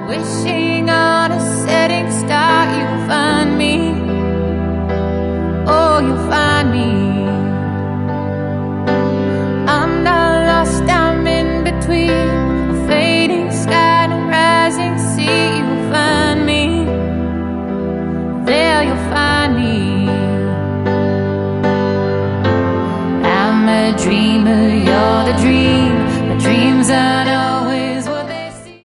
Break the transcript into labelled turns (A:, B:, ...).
A: Wishing on a setting star, you'll find me. Oh, you'll find me. I'm not lost, I'm in between a fading sky and a rising sea. You'll find me. There you'll find me. I'm a dreamer, you're the dream. My dreams are